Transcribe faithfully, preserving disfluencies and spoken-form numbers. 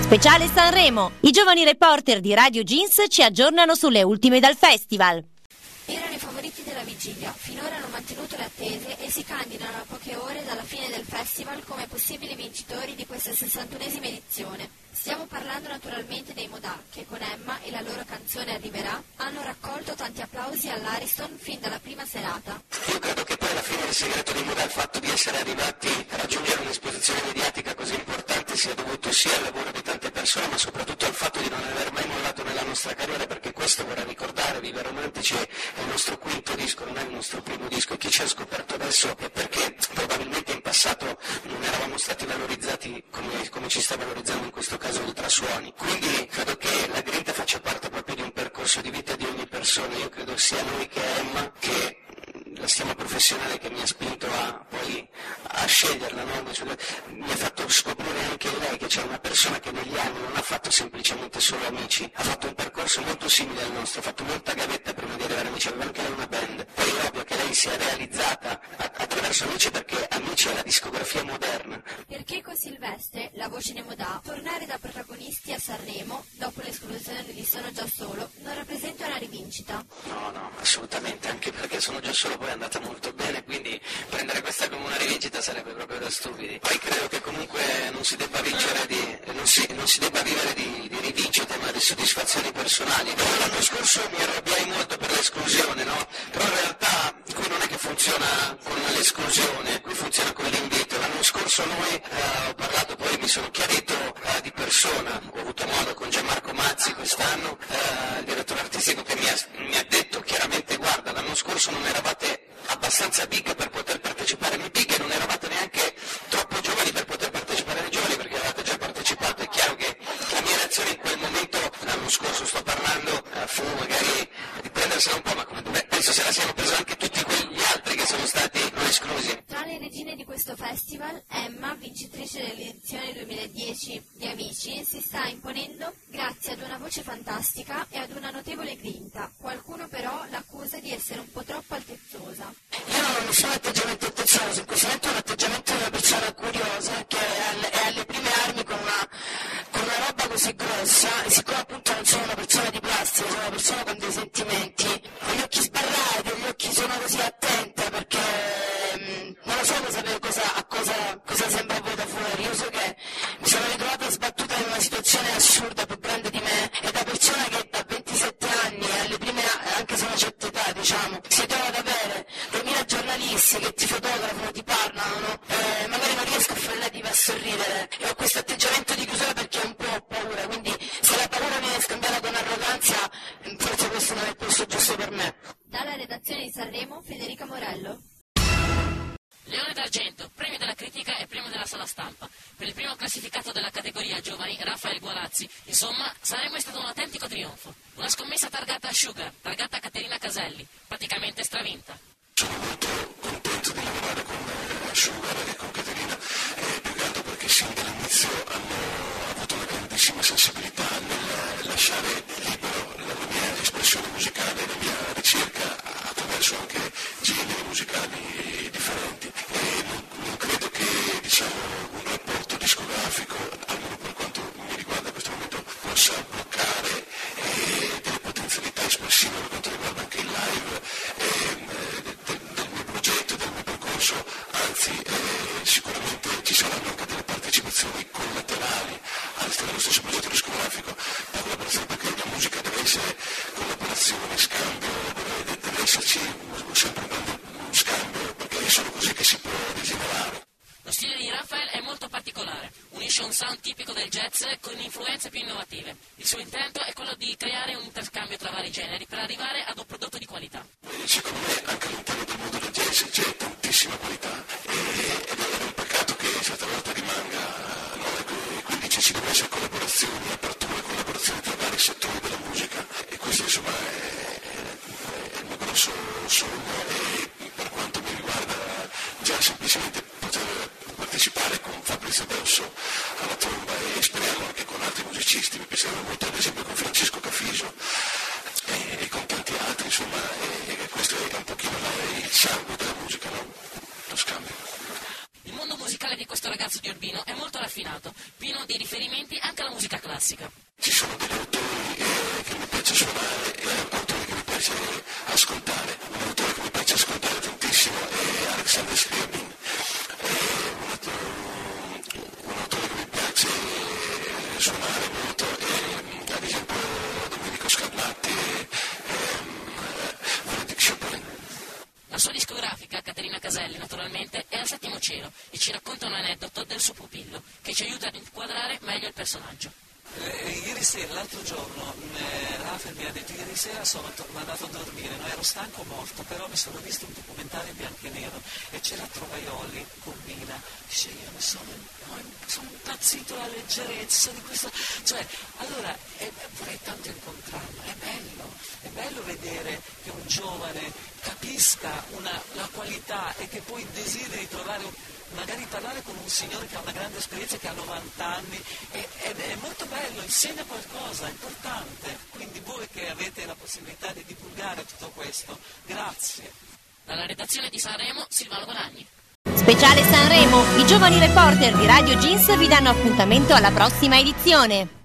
Speciale Sanremo. I giovani reporter di Radio Jeans ci aggiornano sulle ultime dal festival. Erano i favoriti della vigilia, finora hanno mantenuto le attese e si candidano a poche ore dalla fine del festival come possibili vincitori di questa sessantunesima edizione. Stiamo parlando naturalmente dei Modà, che con Emma e la loro canzone Arriverà hanno raccolto tanti applausi all'Ariston fin dalla prima serata. Io credo che poi alla fine il segreto dei Modà, il fatto di essere arrivati a raggiungere un'esposizione mediatica così importante, sia dovuto sia al lavoro di tante persone, ma soprattutto al fatto di non aver mai mollato nella nostra carriera, perché questo vorrei ricordare, Vive Romantici è il nostro quinto disco, non è il nostro primo disco, e chi ci ha scoperto adesso è perché probabilmente in passato non eravamo stati valorizzati come, come ci sta valorizzando in questo caso Ultrasuoni. Quindi credo che la grinta faccia parte proprio di un percorso di vita di ogni persona. Io credo sia noi che Emma, che la stima professionale che mi ha spinto a poi a sceglierla, no? Cioè, mi ha fatto scoprire anche lei che c'è una persona che negli anni non ha fatto semplicemente solo amici, ha fatto un percorso molto simile al nostro, ha fatto molta gavetta prima di arrivare amici, aveva anche lei una band. Poi è ovvio che lei si è realizzata attraverso Amici, perché Amici è la discografia moderna. Perché con Silvestre, la voce dei Modà, tornare da protagonisti a Sanremo, dopo l'esclusione di Sono Già Solo, non rappresenta una rivincita? No, no, assolutamente, anche perché Sono Già Solo poi è andata molto bene, quindi prendere questa come una rivincita sarebbe proprio da stupidi. Poi credo che comunque non si debba vincere di, non si, non si debba vivere di, di rivincite, ma di soddisfazioni personali. No, l'anno scorso mi arrabbiai molto per l'esclusione, no? Però in realtà qui non è che funziona con l'esclusione, qui funziona con l'invito. L'anno scorso noi eh, ho parlato, poi mi sono chiarito eh, di persona, ho avuto modo con Gianmarco Mazzi quest'anno, eh, il direttore artistico, che mi ha, mi ha detto chiaramente: guarda, l'anno scorso non eravate abbastanza big per poter partecipare nei big e non eravate neanche troppo giovani per poter partecipare nei giovani, perché avevate già partecipato. È chiaro che la mia reazione in quel momento, l'anno scorso sto parlando, eh, fu magari di prendersela un po', ma come beh, penso se la siano presa anche tutti quegli altri che sono stati non esclusi. Tra le regine di questo festival, Emma, vincitrice dell'edizione duemiladieci di Amici, si sta imponendo grazie ad una voce fantastica e ad una notevole grinta. Qualcuno però l'accusa di essere un po' troppo altezzosa. Io non ho nessun atteggiamento altezzoso, in questo momento è un atteggiamento di una persona curiosa che è alle, è alle prime armi con una, con una roba così grossa, e siccome appunto non sono una persona di plastica, sono una persona con dei sentimenti, ho gli occhi sbarrati, ho gli occhi, sono così attenta perché mh, non lo so cosa, cosa, a cosa, cosa sembra a voi da fuori. Io so che mi sono ritrovata sbattuta in una situazione assurda, più grande di me, e da persona che da ventisette anni, alle prime, anche se a una certa età diciamo, si trova ad avere duemila giornalisti che ti fotografano, ti parlano, no? eh, magari non riesco a fare lei a sorridere, e ho questo atteggiamento di chiusura perché ho un po' ho paura, quindi se la paura viene scambiata con arroganza, forse questo non è il posto giusto per me. Dalla redazione di Sanremo, Federica Morello. Leone d'Argento, premio della critica e premio della sala stampa. Per il primo classificato della categoria giovani, Raffaele Gualazzi. Insomma, Sanremo è stato un autentico trionfo. Una scommessa targata Sugar, targata Caterina Caselli, praticamente stravinta. Sono molto contento di lavorare con Sugar e con Caterina, eh, più che altro perché sin dall'inizio hanno avuto una grandissima sensibilità nel lasciare libero la mia espressione musicale, la mia ricerca attraverso anche generi musicali differenti. E non, non credo che diciamo un rapporto discografico, almeno per quanto mi riguarda in questo momento, possa bloccare eh, delle potenzialità espressive per quanto riguarda anche il live eh, del, del mio progetto, del mio percorso, anzi eh, sicuramente ci saranno anche delle partecipazioni collaterali all'interno dello stesso progetto discografico, la collaborazione, perché la musica deve essere collaborazione, scambio, deve, deve esserci sempre un grande scambio, perché è solo così che si può rigenerare. Lo stile di Raphael è molto particolare, unisce un sound tipico del jazz con influenze più innovative. Il suo intento è quello di creare un interscambio tra vari generi per arrivare ad un prodotto di qualità. Secondo me anche all'interno del mondo del jazz c'è tantissima qualità e, ed è un peccato che certe volte rimanga, no? E quindi ci deve essere collaborazioni, aperture, collaborazioni tra vari settori della musica, e questo insomma è, è, è il mio grosso sogno, e per quanto mi riguarda già semplicemente poter partecipare con Fabrizio Dosso alla tromba, e speriamo anche con altri musicisti, mi piacerebbe molto ad esempio con Francesco Cafiso e, e con tanti altri, insomma, e, e questo è un pochino la, il sangue della musica, no? Lo scambio. Il mondo musicale musicale di questo ragazzo di Urbino è molto raffinato, pieno di riferimenti anche alla musica classica. Ci sono degli autori eh, che mi piace suonare e autori che mi piace ascoltare. Un autore che mi piace ascoltare tantissimo è Alexander Scriabin. Un autore, un autore che mi piace suonare molto è ad esempio Domenico Scarlatti e Frédéric Chopin. La sua discografica, Caterina Caselli naturalmente, è al settimo cielo e ci racconta un aneddoto del suo pupillo che ci aiuta ad inquadrare meglio il personaggio. Eh, ieri sera, l'altro giorno, eh, Rafael mi ha detto ieri sera sono to- andato a dormire, no? Ero stanco morto, però mi sono visto un documentario bianco e nero e c'era Trovaioli con Mina, dice io mi sono, no, sono impazzito alla leggerezza di questo, cioè allora eh, vorrei tanto incontrarlo, è bello, è bello vedere che un giovane capisca una, la qualità e che poi desideri trovare un magari parlare con un signore che ha una grande esperienza, che ha novanta anni, ed è molto bello, insegna qualcosa, è importante. Quindi voi che avete la possibilità di divulgare tutto questo, grazie. Dalla redazione di Sanremo, Silvano Bonagni. Speciale Sanremo, i giovani reporter di Radio Jeans vi danno appuntamento alla prossima edizione.